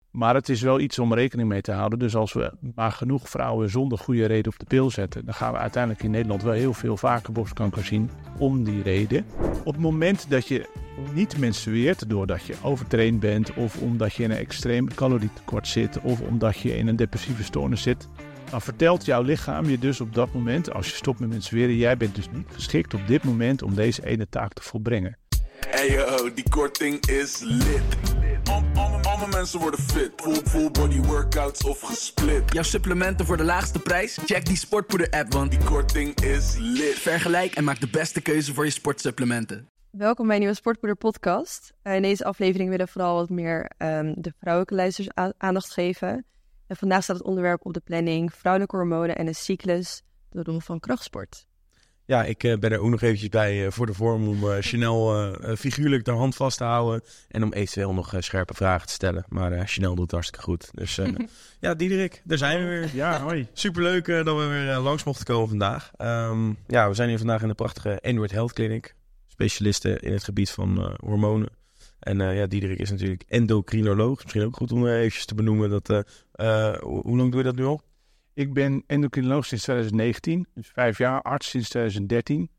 Maar het is wel iets om rekening mee te houden. Dus als we maar genoeg vrouwen zonder goede reden op de pil zetten, dan gaan we uiteindelijk in Nederland wel heel veel vaker borstkanker zien om die reden. Op het moment dat je niet menstrueert, doordat je overtraind bent of omdat je in een extreem calorietekort zit of omdat je in een depressieve stoornis zit, dan vertelt jouw lichaam je dus op dat moment, als je stopt met menstrueren, jij bent dus niet geschikt op dit moment om deze ene taak te volbrengen. Hey yo, die korting is lit. Alle mensen worden fit. Full body workouts of gesplit. Jouw supplementen voor de laagste prijs? Check die Sportpoeder-app, want Die korting is lit. vergelijk en maak de beste keuze voor je sportsupplementen. Welkom bij een nieuwe Sportpoeder podcast. In deze aflevering willen we vooral wat meer de vrouwelijke luisteraars aandacht geven. En vandaag staat het onderwerp op de planning: vrouwelijke hormonen en een cyclus, de rol van krachtsport. Ja, ik ben er ook nog eventjes bij voor de vorm om Chanel figuurlijk de hand vast te houden. En om eventueel nog scherpe vragen te stellen. Maar Chanel doet het hartstikke goed. Dus ja, Diederik, daar zijn we weer. Ja, hoi. Superleuk dat we weer langs mochten komen vandaag. Ja, we zijn hier vandaag in de prachtige Endward Health Clinic. Specialisten in het gebied van hormonen. En ja, Diederik is natuurlijk endocrinoloog. Misschien ook goed om eventjes te benoemen. Hoe lang doe je dat nu al? Ik ben endocrinoloog sinds 2019, dus 5 jaar, arts sinds 2013.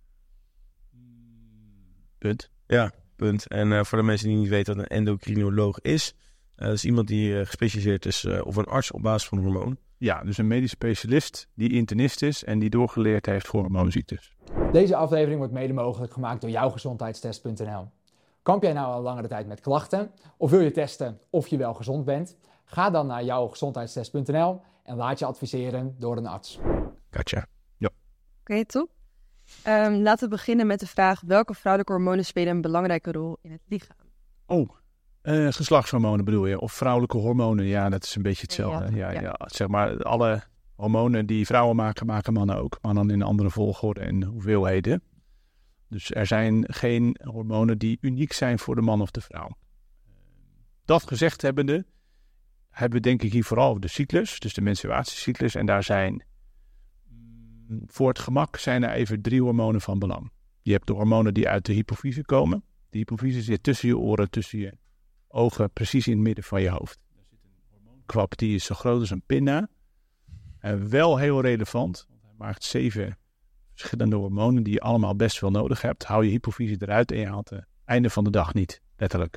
Punt. Ja, punt. En voor de mensen die niet weten wat een endocrinoloog is, dat is iemand die gespecialiseerd is of een arts op basis van hormonen. Ja, dus een medisch specialist die internist is en die doorgeleerd heeft voor hormoonziektes. Deze aflevering wordt mede mogelijk gemaakt door jouwgezondheidstest.nl. Kamp jij nou al langere tijd met klachten of wil je testen of je wel gezond bent? Ga dan naar jouwgezondheidstest.nl en laat je adviseren door een arts. Gotcha. Oké, top. Laten we beginnen met de vraag: welke vrouwelijke hormonen spelen een belangrijke rol in het lichaam? Geslachtshormonen bedoel je? Of vrouwelijke hormonen? Ja, dat is een beetje hetzelfde. Ja. Zeg maar, alle hormonen die vrouwen maken, maken mannen ook. Maar dan in een andere volgorde en hoeveelheden. Dus er zijn geen hormonen die uniek zijn voor de man of de vrouw. Dat gezegd hebbende, hebben we denk ik hier vooral over de cyclus, dus de menstruatiecyclus. En daar zijn, voor het gemak, zijn er even 3 hormonen van belang. Je hebt de hormonen die uit de hypofyse komen. De hypofyse zit tussen je oren, tussen je ogen, precies in het midden van je hoofd. Daar zit een hormoonkwap die is zo groot als een pinna. En wel heel relevant, want hij maakt 7 verschillende hormonen die je allemaal best wel nodig hebt. Hou je hypofyse eruit en je haalt het einde van de dag niet, letterlijk.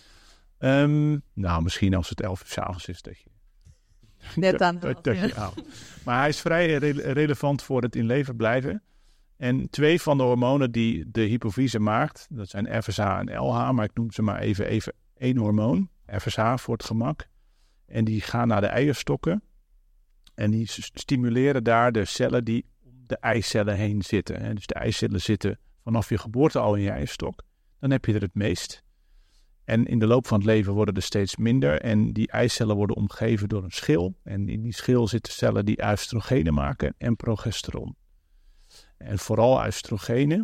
Nou, misschien als het 11 uur 's avonds is dat je Net aan dat je haalt. Maar hij is vrij relevant voor het in leven blijven. En 2 van de hormonen die de hypofyse maakt, dat zijn FSH en LH, maar ik noem ze maar even 1 hormoon, FSH voor het gemak. En die gaan naar de eierstokken en die stimuleren daar de cellen die om de eicellen heen zitten. Dus de eicellen zitten vanaf je geboorte al in je eierstok. Dan heb je er het meest. En in de loop van het leven worden er steeds minder. En die eicellen worden omgeven door een schil. En in die schil zitten cellen die oestrogenen maken en progesteron. En vooral oestrogenen.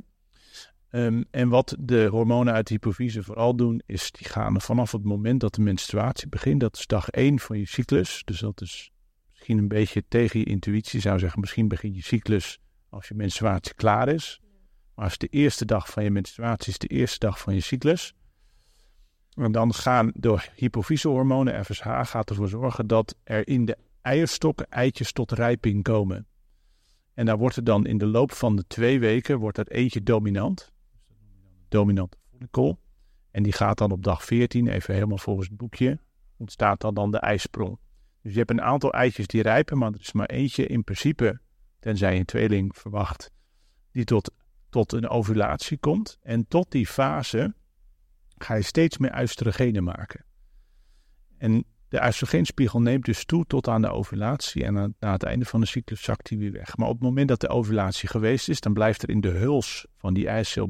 En wat de hormonen uit de hypofyse vooral doen, is die gaan vanaf het moment dat de menstruatie begint. Dat is dag 1 van je cyclus. Dus dat is misschien een beetje tegen je intuïtie. Zou zeggen, misschien begint je cyclus als je menstruatie klaar is. Maar als de eerste dag van je menstruatie is de eerste dag van je cyclus. En dan gaan de hypofysehormonen, FSH, gaat ervoor zorgen dat er in de eierstokken eitjes tot rijping komen. En daar wordt er dan in de loop van de 2 weken, wordt er eentje dominant. Dominante follicle. En die gaat dan op dag 14, even helemaal volgens het boekje, ontstaat dan de eisprong. Dus je hebt een aantal eitjes die rijpen, maar er is maar eentje in principe, tenzij je een tweeling verwacht, die tot een ovulatie komt. En tot die fase ga je steeds meer oestrogenen maken. En de oestrogeenspiegel neemt dus toe tot aan de ovulatie. En na het einde van de cyclus zakt die weer weg. Maar op het moment dat de ovulatie geweest is, dan blijft er in de huls van die eicel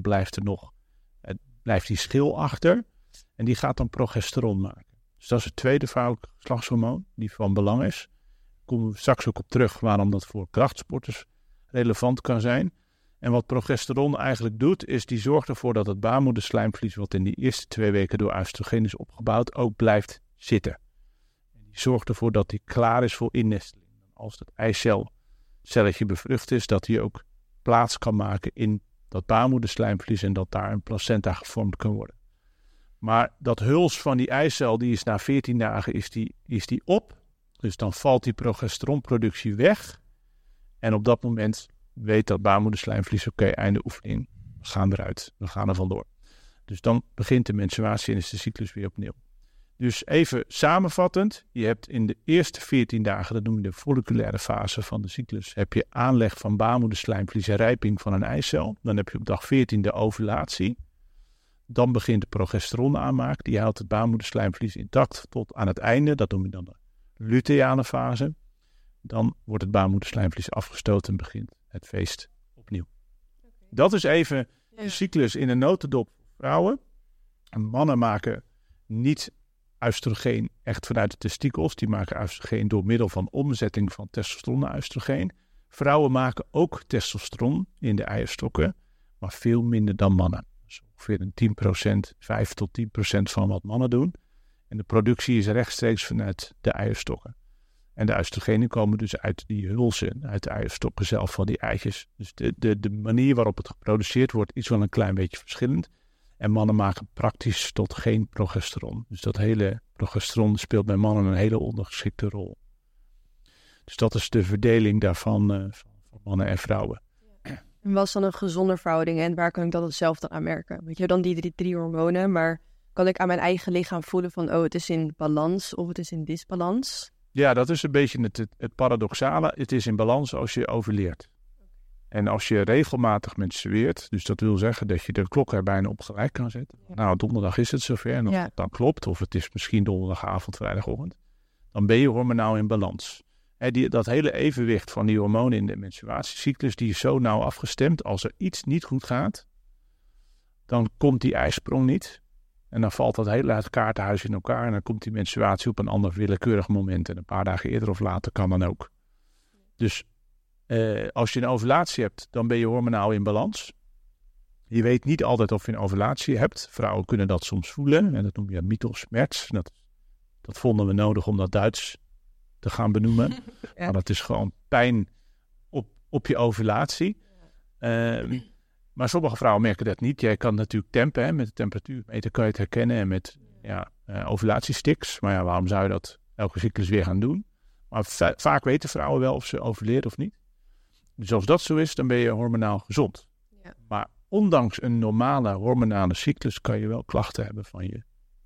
blijft die schil achter. En die gaat dan progesteron maken. Dus dat is het tweede vrouwelijke geslachtshormoon die van belang is. Daar komen we straks ook op terug waarom dat voor krachtsporters relevant kan zijn. En wat progesteron eigenlijk doet, is die zorgt ervoor dat het baarmoederslijmvlies, wat in die eerste 2 weken door oestrogeen is opgebouwd, ook blijft zitten. En die zorgt ervoor dat die klaar is voor innesteling. Als dat eicelletje bevrucht is, dat die ook plaats kan maken in dat baarmoederslijmvlies en dat daar een placenta gevormd kan worden. Maar dat huls van die eicel, die is na 14 dagen is die op. Dus dan valt die progesteronproductie weg. En op dat moment weet dat baarmoederslijmvlies, oké, einde oefening. We gaan eruit. We gaan er vandoor. Dus dan begint de menstruatie en is de cyclus weer opnieuw. Dus even samenvattend. Je hebt in de eerste 14 dagen, dat noem je de folliculaire fase van de cyclus, heb je aanleg van baarmoederslijmvlies en rijping van een eicel. Dan heb je op dag 14 de ovulatie. Dan begint de progesteronaanmaak. Die houdt het baarmoederslijmvlies intact tot aan het einde. Dat noem je dan de luteale fase. Dan wordt het baarmoederslijmvlies afgestoten en begint het feest opnieuw. Dat is even de cyclus in een notendop voor vrouwen. En mannen maken niet oestrogeen echt vanuit de testikels. Die maken oestrogeen door middel van omzetting van testosteron naar oestrogeen. Vrouwen maken ook testosteron in de eierstokken, maar veel minder dan mannen. Dus ongeveer een 10%, 5 tot 10% van wat mannen doen. En de productie is rechtstreeks vanuit de eierstokken. En de oestrogenen komen dus uit die hulzen, uit de eierstokken zelf van die eitjes. Dus de manier waarop het geproduceerd wordt is wel een klein beetje verschillend. En mannen maken praktisch tot geen progesteron. Dus dat hele progesteron speelt bij mannen een hele ondergeschikte rol. Dus dat is de verdeling daarvan van mannen en vrouwen. En wat is dan een gezonde verhouding en waar kan ik dat zelf dan aan merken? Want je hebt dan die drie hormonen, maar kan ik aan mijn eigen lichaam voelen van het is in balans of het is in disbalans? Ja, dat is een beetje het paradoxale. Het is in balans als je ovuleert. En als je regelmatig menstrueert, dus dat wil zeggen dat je de klok er bijna op gelijk kan zetten. Ja. Nou, donderdag is het zover en als het dan klopt, of het is misschien donderdagavond, vrijdagochtend, dan ben je hormonaal in balans. Dat hele evenwicht van die hormonen in de menstruatiecyclus, die is zo nauw afgestemd. Als er iets niet goed gaat, dan komt die ijsprong niet. En dan valt dat hele kaartenhuis in elkaar en dan komt die menstruatie op een ander willekeurig moment. En een paar dagen eerder of later kan dan ook. Dus als je een ovulatie hebt, dan ben je hormonaal in balans. Je weet niet altijd of je een ovulatie hebt. Vrouwen kunnen dat soms voelen en dat noem je Mittelschmerz. Dat vonden we nodig om dat Duits te gaan benoemen. Ja. Maar dat is gewoon pijn op je ovulatie. Maar sommige vrouwen merken dat niet. Jij kan natuurlijk tempen, met de temperatuurmeter kan je het herkennen en met ovulatiesticks. Maar ja, waarom zou je dat elke cyclus weer gaan doen? Maar vaak weten vrouwen wel of ze ovuleert of niet. Dus als dat zo is, dan ben je hormonaal gezond. Ja. Maar ondanks een normale hormonale cyclus kan je wel klachten hebben van je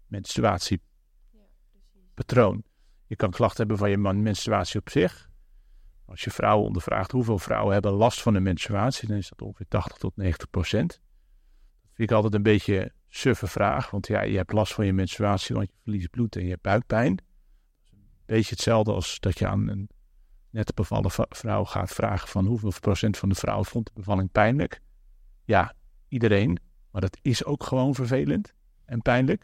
menstruatiepatroon. Je kan klachten hebben van je menstruatie op zich. Als je vrouwen ondervraagt hoeveel vrouwen hebben last van de menstruatie, dan is dat ongeveer 80 tot 90%. Dat vind ik altijd een beetje een suffe vraag, want ja, je hebt last van je menstruatie, want je verliest bloed en je hebt buikpijn. Dat is een beetje hetzelfde als dat je aan een net bevallen vrouw gaat vragen van hoeveel procent van de vrouwen vond de bevalling pijnlijk. Ja, iedereen, maar dat is ook gewoon vervelend en pijnlijk.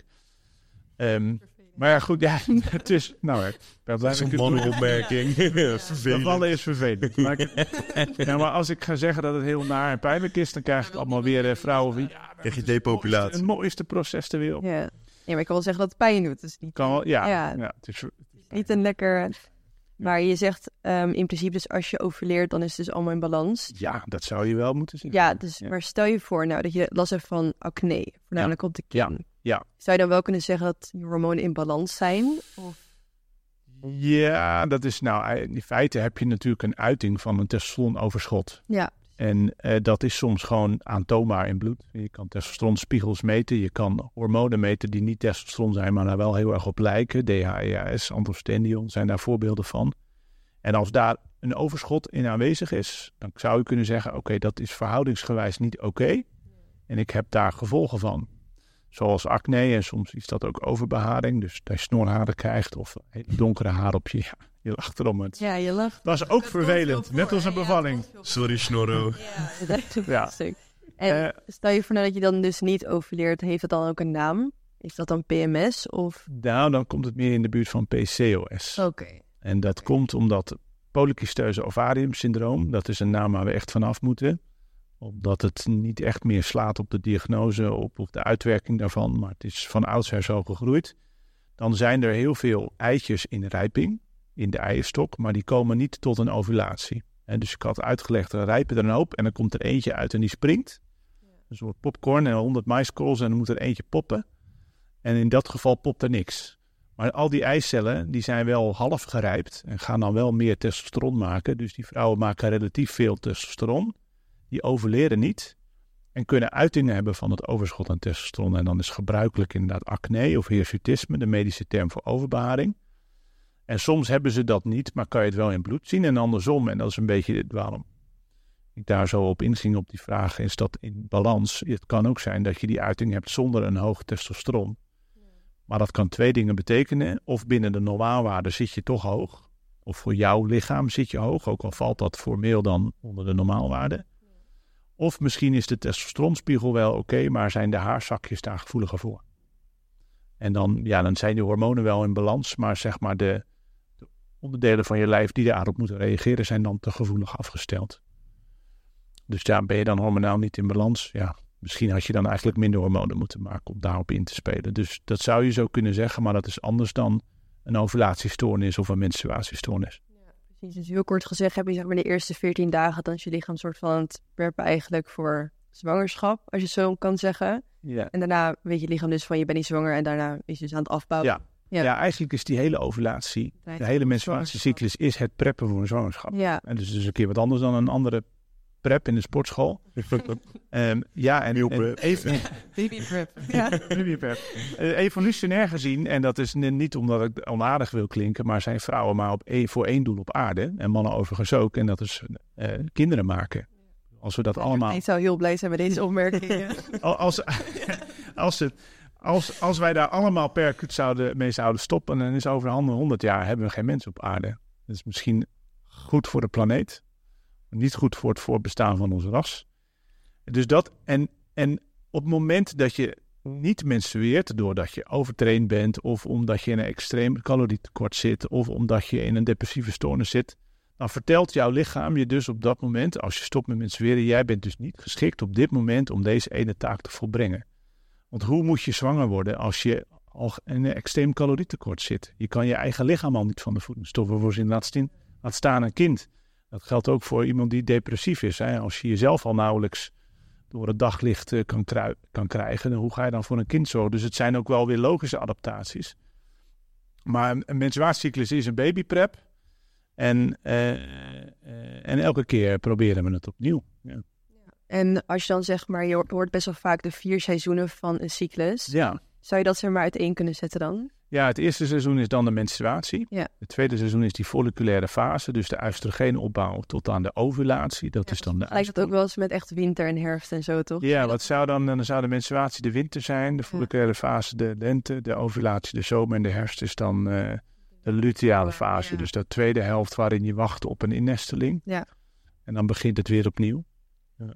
Maar ja, goed, ja, het is... Nou, dat is een mannenopmerking. Bevallen is vervelend. Maar als ik ga zeggen dat het heel naar en pijnlijk is, dan krijg ik allemaal weer vrouwen van... Ja, krijg je depopulatie. Het mooiste proces ter wereld. Ja, maar ik kan wel zeggen dat het pijn doet. Dus niet... Kan wel, ja, het is niet een lekker... Maar je zegt in principe dus als je ovuleert, dan is het dus allemaal in balans. Ja, dat zou je wel moeten zeggen. Ja, dus, maar stel je voor nou dat je last hebt van acne, voornamelijk op de kin. Ja. Zou je dan wel kunnen zeggen dat je hormonen in balans zijn? Of? Ja, dat is nou... In feite heb je natuurlijk een uiting van een testosteronoverschot. Ja. En dat is soms gewoon aantoonbaar in bloed. Je kan testosteronspiegels meten. Je kan hormonen meten die niet testosteron zijn, maar daar wel heel erg op lijken. DHEAS, androstenedion zijn daar voorbeelden van. En als daar een overschot in aanwezig is, dan zou je kunnen zeggen, oké, dat is verhoudingsgewijs niet oké. En ik heb daar gevolgen van. Zoals acne en soms is dat ook overbeharing. Dus dat je snorharen krijgt of hele donkere haar op je... Ja, je lacht erom. Het. Ja, je lacht. Dat is ook vervelend, net als een bevalling. Sorry, Snorro. Ja, dat is een stuk. En stel je voor dat je dan dus niet ovuleert, heeft het dan ook een naam? Is dat dan PMS? Of? Nou, dan komt het meer in de buurt van PCOS. Oké. En dat komt omdat polycysteuze ovarium syndroom, dat is een naam waar we echt vanaf moeten. Omdat het niet echt meer slaat op de diagnose, op de uitwerking daarvan. Maar het is van oudsher zo gegroeid. Dan zijn er heel veel eitjes in rijping, in de eierstok. Maar die komen niet tot een ovulatie. En dus ik had uitgelegd, er rijpen er een hoop en dan komt er eentje uit en die springt. Een soort popcorn en 100 maiskorrels en dan moet er eentje poppen. En in dat geval popt er niks. Maar al die eicellen die zijn wel half gerijpt en gaan dan wel meer testosteron maken. Dus die vrouwen maken relatief veel testosteron. Die overleren niet en kunnen uitingen hebben van het overschot aan testosteron. En dan is gebruikelijk inderdaad acne of hirsutisme, de medische term voor overbeharing. En soms hebben ze dat niet, maar kan je het wel in bloed zien. En andersom, en dat is een beetje waarom ik daar zo op inging op die vraag, is dat in balans. Het kan ook zijn dat je die uiting hebt zonder een hoog testosteron. Maar dat kan 2 dingen betekenen. Of binnen de normaalwaarde zit je toch hoog. Of voor jouw lichaam zit je hoog, ook al valt dat formeel dan onder de normaalwaarde. Of misschien is de testosteronspiegel wel oké, maar zijn de haarzakjes daar gevoeliger voor. En dan zijn die hormonen wel in balans, maar zeg maar de onderdelen van je lijf die daarop moeten reageren zijn dan te gevoelig afgesteld. Dus ben je dan hormonaal niet in balans? Ja, misschien had je dan eigenlijk minder hormonen moeten maken om daarop in te spelen. Dus dat zou je zo kunnen zeggen, maar dat is anders dan een ovulatiestoornis of een menstruatiestoornis. Ja, precies. Dus heel kort gezegd heb je zeg maar de eerste 14 dagen dan is je lichaam soort van het preppen eigenlijk voor zwangerschap, als je het zo kan zeggen. Ja. En daarna weet je lichaam dus van je bent niet zwanger en daarna is je dus aan het afbouwen. Ja, eigenlijk is die hele ovulatie, de hele menstruatiecyclus is het preppen voor een zwangerschap. Ja. En dus een keer wat anders dan een andere prep in de sportschool. Even Baby prep. Ja. baby prep. Evolutionair gezien, en dat is niet omdat ik onaardig wil klinken, maar zijn vrouwen maar voor 1 doel op aarde, en mannen overigens ook, en dat is kinderen maken. Als we dat allemaal... Ik zou heel blij zijn met deze opmerkingen. Als wij daar allemaal per mee zouden stoppen, dan is over 100 jaar hebben we geen mens op aarde. Dat is misschien goed voor de planeet, maar niet goed voor het voortbestaan van ons ras. Dus dat, en op het moment dat je niet menstrueert, doordat je overtraind bent, of omdat je in een extreem calorietekort zit, of omdat je in een depressieve stoornis zit, dan vertelt jouw lichaam je dus op dat moment, als je stopt met menstrueren, jij bent dus niet geschikt op dit moment om deze ene taak te volbrengen. Want hoe moet je zwanger worden als je al in een extreem calorietekort zit? Je kan je eigen lichaam al niet van de voedingsstoffen voorzien, laat staan een kind. Dat geldt ook voor iemand die depressief is. Hè? Als je jezelf al nauwelijks door het daglicht kan krijgen, hoe ga je dan voor een kind zorgen? Dus het zijn ook wel weer logische adaptaties. Maar een menstruatiecyclus is een babyprep. En elke keer proberen we het opnieuw. Ja. En als je dan zeg maar, je hoort best wel vaak de 4 seizoenen van een cyclus. Ja. Zou je dat zeg maar uiteen kunnen zetten dan? Ja, het eerste seizoen is dan de menstruatie. Ja. Het tweede seizoen is die folliculaire fase, dus de oestrogeenopbouw tot aan de ovulatie. Dat is dan de lijkt het ook wel eens met echt winter en herfst en zo, toch? Ja, wat zou dan zou de menstruatie de winter zijn, de folliculaire fase de lente, de ovulatie de zomer en de herfst is dan de luteale fase. Ja. Dus de tweede helft waarin je wacht op een innesteling. Ja. En dan begint het weer opnieuw. Ja.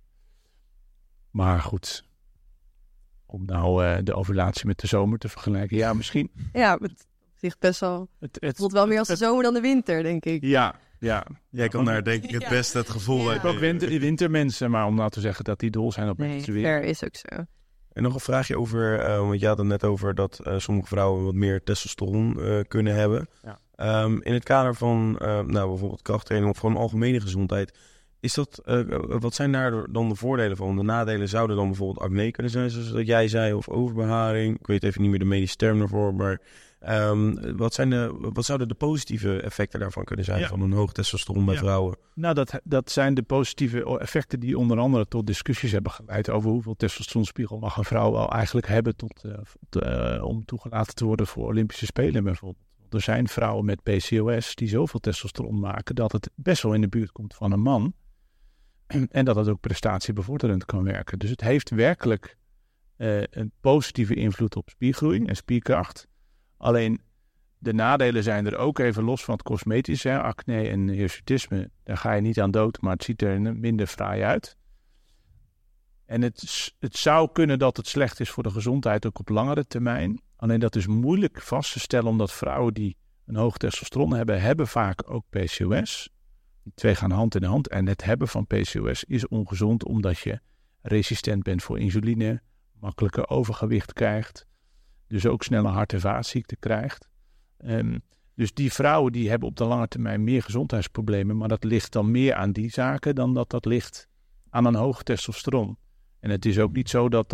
Maar goed, om nou de ovulatie met de zomer te vergelijken, ja, misschien. Ja, het ligt best wel. Het voelt wel meer als de zomer dan de winter, denk ik. Ja. Jij kan daar denk ik het beste het gevoel uit. Ik heb ook wintermensen, maar om nou te zeggen dat die dol zijn op menstrueren. Nee, is ook zo. En nog een vraagje over, want je had het net over dat sommige vrouwen wat meer testosteron kunnen hebben. Ja. In het kader van bijvoorbeeld krachttraining of gewoon algemene gezondheid, is dat, wat zijn daar dan de voordelen van? De nadelen zouden dan bijvoorbeeld acne kunnen zijn, zoals dat jij zei, of overbeharing. Ik weet even niet meer de medische term daarvoor, maar wat zouden de positieve effecten daarvan kunnen zijn van een hoog testosteron bij vrouwen? Nou, dat zijn de positieve effecten die onder andere tot discussies hebben geleid over hoeveel testosteronspiegel mag een vrouw wel eigenlijk hebben om toegelaten te worden voor Olympische Spelen bijvoorbeeld. Er zijn vrouwen met PCOS die zoveel testosteron maken dat het best wel in de buurt komt van een man. En dat het ook prestatiebevorderend kan werken. Dus het heeft werkelijk een positieve invloed op spiergroei en spierkracht. Alleen de nadelen zijn er ook even los van het cosmetische. Acne en hirsutisme, daar ga je niet aan dood, maar het ziet er minder fraai uit. En het zou kunnen dat het slecht is voor de gezondheid ook op langere termijn. Alleen dat is moeilijk vast te stellen, omdat vrouwen die een hoog testosteron hebben vaak ook PCOS. Die twee gaan hand in hand. En het hebben van PCOS is ongezond, omdat je resistent bent voor insuline, makkelijker overgewicht krijgt, dus ook sneller hart- en vaatziekten krijgt. Dus die vrouwen die hebben op de lange termijn meer gezondheidsproblemen, maar dat ligt dan meer aan die zaken dan dat ligt aan een hoog testosteron. En het is ook niet zo dat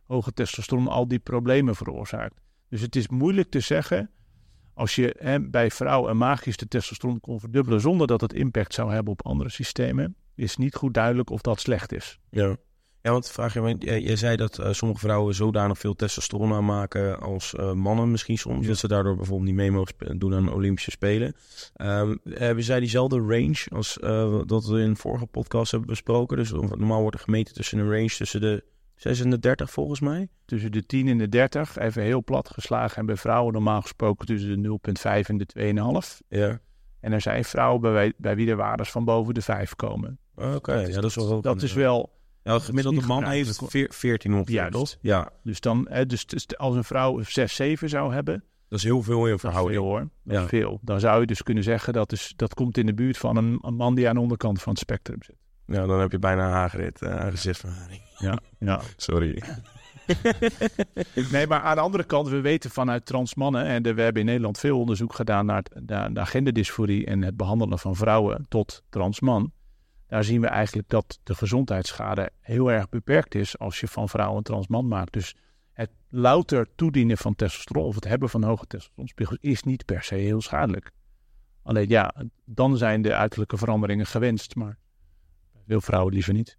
hoge testosteron al die problemen veroorzaakt. Dus het is moeilijk te zeggen, als je bij vrouwen een magisch de testosteron kon verdubbelen zonder dat het impact zou hebben op andere systemen, is niet goed duidelijk of dat slecht is. Ja, want vraag je zei dat sommige vrouwen zodanig veel testosteron aanmaken als mannen misschien soms, dat ze daardoor bijvoorbeeld niet mee mogen doen aan Olympische Spelen. Hebben zij diezelfde range als dat we in de vorige podcast hebben besproken? Dus normaal wordt er gemeten tussen een range tussen de 6 en de 30 volgens mij. Tussen de 10 en de 30, even heel plat geslagen. En bij vrouwen normaal gesproken tussen de 0,5 en de 2,5. Ja. En er zijn vrouwen bij wie de waardes van boven de 5 komen. Oké, dat is wel... Dat is wel... Ja, de gemiddelde man heeft 14 ongeveer. Juist. Ja. Dus dan, dus als een vrouw 6, 7 zou hebben... Dat is heel veel in Dat verhouding. is veel, hoor. Dat is veel. Dan zou je dus kunnen zeggen dat komt in de buurt van een man die aan de onderkant van het spectrum zit. Ja, dan heb je bijna een hagerit, gezichtsverharing. Ja. Sorry. Nee, maar aan de andere kant, we weten vanuit trans mannen, en we hebben in Nederland veel onderzoek gedaan naar genderdysforie en het behandelen van vrouwen tot trans man. Daar zien we eigenlijk dat de gezondheidsschade heel erg beperkt is als je van vrouw een trans man maakt. Dus het louter toedienen van testosteron of het hebben van hoge testosteronspiegels is niet per se heel schadelijk. Alleen ja, dan zijn de uiterlijke veranderingen gewenst, maar veel vrouwen liever niet.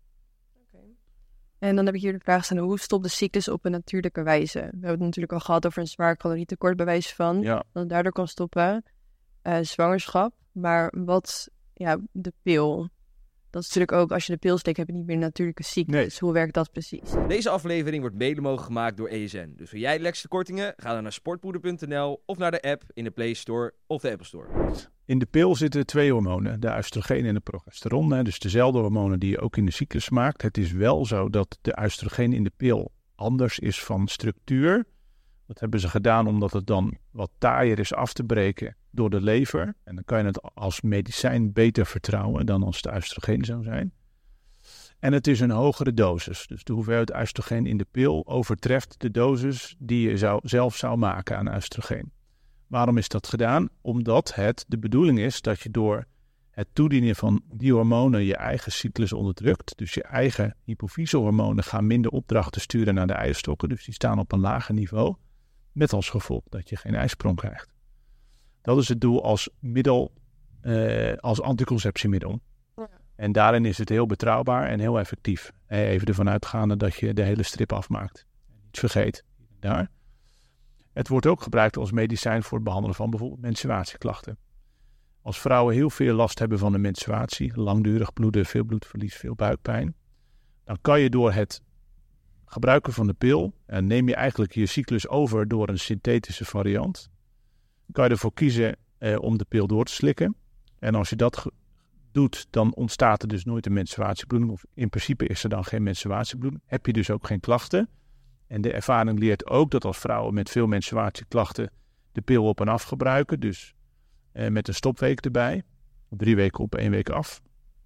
En dan heb ik hier de vraag staan, hoe stopt de cyclus op een natuurlijke wijze? We hebben het natuurlijk al gehad over een zwaar calorietekort bij wijze van. Ja. Dat het daardoor kan stoppen. Zwangerschap. Maar de pil. Dat is natuurlijk ook, als je de pil slikt, heb je niet meer een natuurlijke cyclus. Nee. Hoe werkt dat precies? Deze aflevering wordt mede mogelijk gemaakt door ESN. Dus wil jij de lekkerste kortingen? Ga dan naar sportpoeder.nl of naar de app in de Play Store of de Apple Store. In de pil zitten 2 hormonen, de oestrogeen en de progesteron. Dus dezelfde hormonen die je ook in de cyclus maakt. Het is wel zo dat de oestrogeen in de pil anders is van structuur. Dat hebben ze gedaan omdat het dan wat taaier is af te breken door de lever. En dan kan je het als medicijn beter vertrouwen dan als het oestrogeen zou zijn. En het is een hogere dosis. Dus de hoeveelheid oestrogeen in de pil overtreft de dosis die je zelf zou maken aan oestrogeen. Waarom is dat gedaan? Omdat het de bedoeling is dat je door het toedienen van die hormonen je eigen cyclus onderdrukt. Dus je eigen hypofysehormonen gaan minder opdrachten sturen naar de eierstokken. Dus die staan op een lager niveau. Met als gevolg dat je geen ijsprong krijgt. Dat is het doel als middel, als anticonceptiemiddel. Ja. En daarin is het heel betrouwbaar en heel effectief. Even ervan uitgaande dat je de hele strip afmaakt. Niet vergeet. Daar. Het wordt ook gebruikt als medicijn voor het behandelen van bijvoorbeeld menstruatieklachten. Als vrouwen heel veel last hebben van de menstruatie, langdurig bloeden, veel bloedverlies, veel buikpijn, dan kan je door het gebruiken van de pil, neem je eigenlijk je cyclus over door een synthetische variant. Kan je ervoor kiezen om de pil door te slikken. En als je dat doet, dan ontstaat er dus nooit een menstruatiebloeding. Of in principe is er dan geen menstruatiebloeding. Heb je dus ook geen klachten. En de ervaring leert ook dat als vrouwen met veel menstruatieklachten de pil op en af gebruiken. Dus met een stopweek erbij. 3 weken op, 1 week af.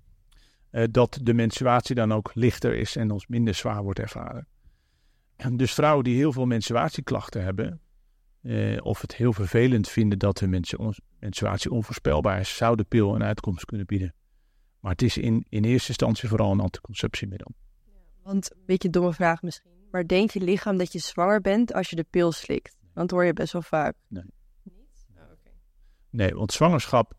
Dat de menstruatie dan ook lichter is en ons minder zwaar wordt ervaren. En dus vrouwen die heel veel menstruatieklachten hebben, of het heel vervelend vinden dat hun menstruatie onvoorspelbaar is, zou de pil een uitkomst kunnen bieden. Maar het is in eerste instantie vooral een anticonceptiemiddel. Want een beetje een domme vraag misschien, maar denkt je lichaam dat je zwanger bent als je de pil slikt? Want dat hoor je best wel vaak. Nee. Niet? Oh, okay. Nee, want zwangerschap,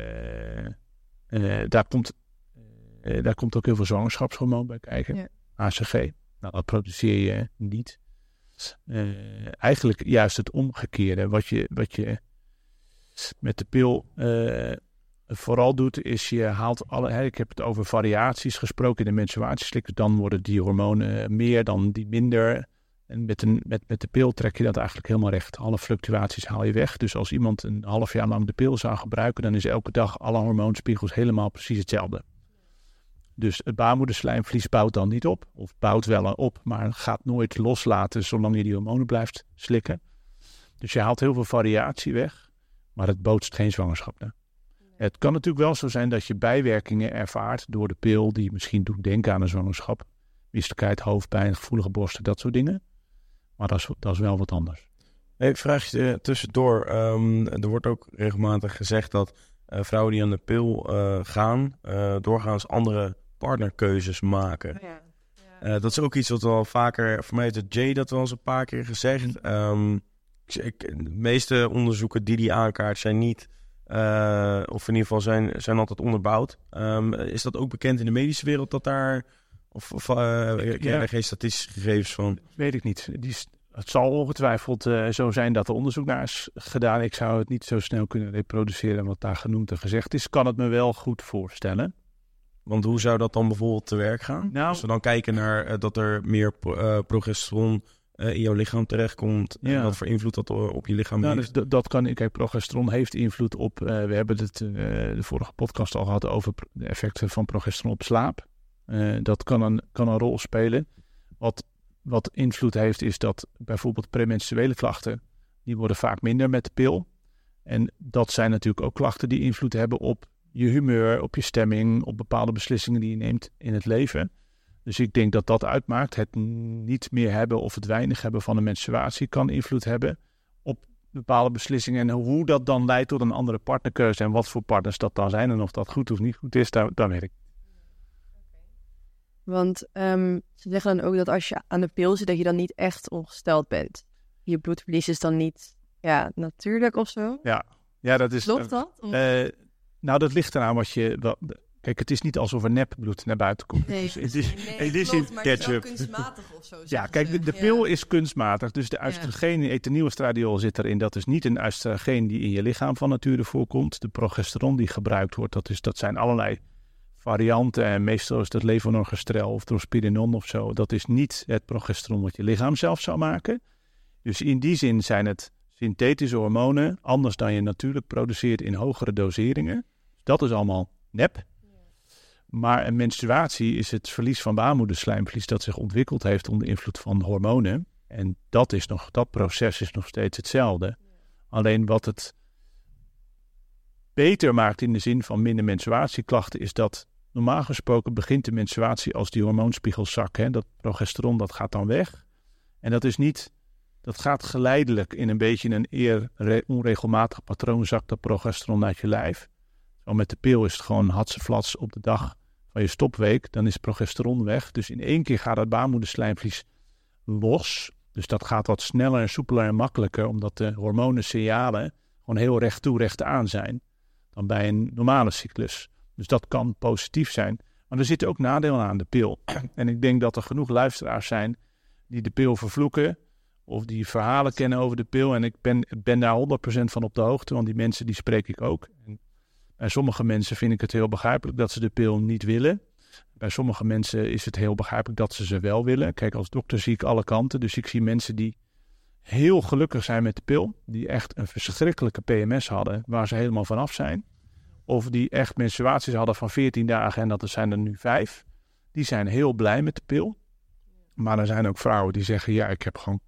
daar komt ook heel veel zwangerschapshormoon bij kijken. Ja. ACG. Nou, dat produceer je niet. Eigenlijk juist het omgekeerde. Wat je met de pil vooral doet, is je haalt alle... ik heb het over variaties gesproken in de menstruatieslik. Dan worden die hormonen meer, dan die minder. En met de pil trek je dat eigenlijk helemaal recht. Alle fluctuaties haal je weg. Dus als iemand een half jaar lang de pil zou gebruiken, dan is elke dag alle hormoonspiegels helemaal precies hetzelfde. Dus het baarmoederslijmvlies bouwt dan niet op. Of bouwt wel op, maar gaat nooit loslaten zolang je die hormonen blijft slikken. Dus je haalt heel veel variatie weg, maar het bootst geen zwangerschap. Nee. Het kan natuurlijk wel zo zijn dat je bijwerkingen ervaart door de pil die misschien doet denken aan een zwangerschap. Misselijkheid, hoofdpijn, gevoelige borsten, dat soort dingen. Maar dat is wel wat anders. Hey, vraagje tussendoor. Er wordt ook regelmatig gezegd dat vrouwen die aan de pil gaan, doorgaans andere partnerkeuzes maken. Ja. Dat is ook iets wat wel vaker... Voor mij heeft het Jay dat wel eens een paar keer gezegd. De meeste onderzoeken die aankaart zijn niet... of in ieder geval zijn altijd onderbouwd. Is dat ook bekend in de medische wereld dat daar... Of ik heb er geen statistische gegevens van? Weet ik niet. Het zal ongetwijfeld zo zijn dat er onderzoek naar is gedaan. Ik zou het niet zo snel kunnen reproduceren wat daar genoemd en gezegd is. Kan het me wel goed voorstellen. Want hoe zou dat dan bijvoorbeeld te werk gaan? Nou, als we dan kijken naar dat er meer progesteron in jouw lichaam terechtkomt. Ja. En wat voor invloed dat op je lichaam heeft. Dus dat kan. Kijk, progesteron heeft invloed op... we hebben het de vorige podcast al gehad over de effecten van progesteron op slaap. Dat kan een rol spelen. Wat invloed heeft is dat bijvoorbeeld premenstruele klachten... die worden vaak minder met de pil. En dat zijn natuurlijk ook klachten die invloed hebben op je humeur, op je stemming... op bepaalde beslissingen die je neemt in het leven. Dus ik denk dat dat uitmaakt. Het niet meer hebben of het weinig hebben van een menstruatie... kan invloed hebben op bepaalde beslissingen. En hoe dat dan leidt tot een andere partnerkeuze... en wat voor partners dat dan zijn en of dat goed of niet goed is, daar weet ik. Want ze zeggen dan ook dat als je aan de pil zit, dat je dan niet echt ongesteld bent. Je bloedverlies is dan niet natuurlijk of zo. Ja, dat is... Klopt dat? Nou, dat ligt eraan wat je... Kijk, het is niet alsof er nepbloed naar buiten komt. Nee, dus het is in maar ketchup. het is wel kunstmatig of zo. Ja, kijk, de pil is kunstmatig. Dus de oestrogeen, ethinylestradiol zit erin. Dat is niet een oestrogeen die in je lichaam van nature voorkomt. De progesteron die gebruikt wordt, dat zijn allerlei varianten. En meestal is dat levonorgestrel of drospirenon of zo. Dat is niet het progesteron wat je lichaam zelf zou maken. Dus in die zin zijn het synthetische hormonen, anders dan je natuurlijk produceert in hogere doseringen. Dat is allemaal nep. Maar een menstruatie is het verlies van baarmoederslijmvlies dat zich ontwikkeld heeft onder invloed van hormonen. En dat proces is nog steeds hetzelfde. Alleen wat het beter maakt in de zin van minder menstruatieklachten is dat normaal gesproken begint de menstruatie als die hormoonspiegels zakken. Hè? Dat progesteron dat gaat dan weg. En dat gaat geleidelijk in een beetje een eer onregelmatig patroon zakt dat progesteron uit je lijf. Zo met de pil is het gewoon hatseflats op de dag van je stopweek. Dan is progesteron weg. Dus in één keer gaat het baarmoederslijmvlies los. Dus dat gaat wat sneller en soepeler en makkelijker. Omdat de hormonensignalen gewoon heel recht toe recht aan zijn. Dan bij een normale cyclus. Dus dat kan positief zijn. Maar er zitten ook nadelen aan de pil. En ik denk dat er genoeg luisteraars zijn die de pil vervloeken. Of die verhalen kennen over de pil. En ik ben daar 100% van op de hoogte. Want die mensen die spreek ik ook. En bij sommige mensen vind ik het heel begrijpelijk dat ze de pil niet willen. Bij sommige mensen is het heel begrijpelijk dat ze wel willen. Kijk, als dokter zie ik alle kanten. Dus ik zie mensen die heel gelukkig zijn met de pil. Die echt een verschrikkelijke PMS hadden, waar ze helemaal vanaf zijn. Of die echt menstruaties hadden van 14 dagen en dat zijn er nu 5. Die zijn heel blij met de pil. Maar er zijn ook vrouwen die zeggen, ja, ik heb gewoon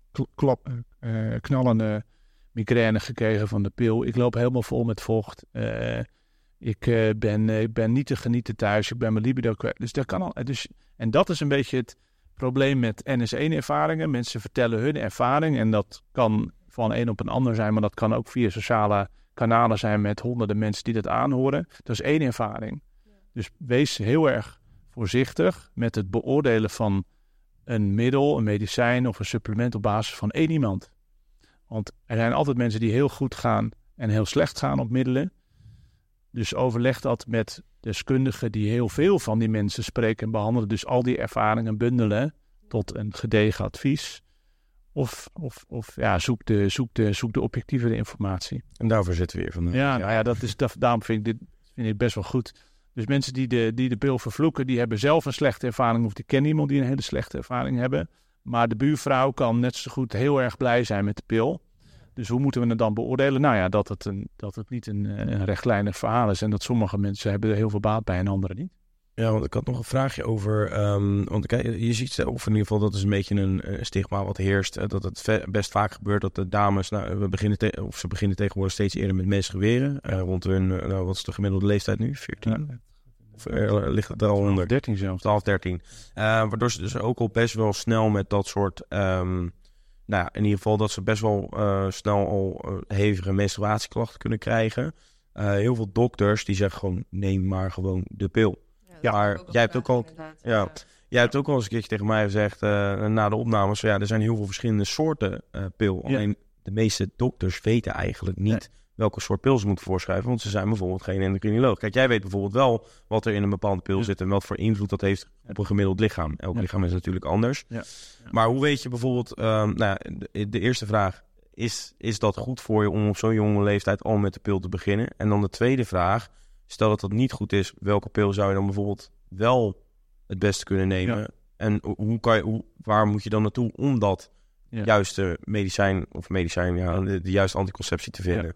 knallende migraine gekregen van de pil. Ik loop helemaal vol met vocht. Ik ben niet te genieten thuis. Ik ben mijn libido kwijt. Dus dat kan al. En dat is een beetje het probleem met NS1-ervaringen. Mensen vertellen hun ervaring. En dat kan van een op een ander zijn. Maar dat kan ook via sociale kanalen zijn met honderden mensen die dat aanhoren. Dat is 1 ervaring. Dus wees heel erg voorzichtig met het beoordelen van een middel, een medicijn of een supplement op basis van 1 iemand. Want er zijn altijd mensen die heel goed gaan en heel slecht gaan op middelen. Dus overleg dat met deskundigen die heel veel van die mensen spreken en behandelen. Dus al die ervaringen bundelen tot een gedegen advies. Of zoek de objectievere informatie. En daarvoor zitten we weer vandaag. Ja, nou ja, daarom vind ik best wel goed. Dus mensen die de pil vervloeken, die hebben zelf een slechte ervaring. Of die kennen iemand die een hele slechte ervaring hebben. Maar de buurvrouw kan net zo goed heel erg blij zijn met de pil. Dus hoe moeten we het dan beoordelen? Nou ja, dat het niet een rechtlijnig verhaal is. En dat sommige mensen hebben er heel veel baat bij en anderen niet. Ja, want ik had nog een vraagje over... want kijk, je ziet of in ieder geval dat is een beetje een stigma wat heerst. Dat het best vaak gebeurt dat de dames... ze beginnen tegenwoordig steeds eerder met menstrueren. Rond hun... wat is de gemiddelde leeftijd nu? 14? Ja. Of ligt het er al onder? 13 zelfs. 12, 13. Waardoor ze dus ook al best wel snel met dat soort... in ieder geval dat ze best wel snel al hevige menstruatieklachten kunnen krijgen. Heel veel dokters die zeggen gewoon... neem maar gewoon de pil. Ja, maar jij hebt ook al... Jij hebt ook al eens een keertje tegen mij gezegd na de opnames, er zijn heel veel verschillende soorten pil. Ja. Alleen de meeste dokters weten eigenlijk niet welke soort pil ze moeten voorschrijven, want ze zijn bijvoorbeeld geen endocrinoloog. Kijk, jij weet bijvoorbeeld wel wat er in een bepaalde pil zit en wat voor invloed dat heeft op een gemiddeld lichaam. Elk lichaam is natuurlijk anders. Ja. Maar hoe weet je bijvoorbeeld, de eerste vraag, is dat goed voor je om op zo'n jonge leeftijd al met de pil te beginnen? En dan de tweede vraag, stel dat dat niet goed is, welke pil zou je dan bijvoorbeeld wel het beste kunnen nemen? Ja. En waar moet je dan naartoe om dat juiste medicijn, de juiste anticonceptie te vinden?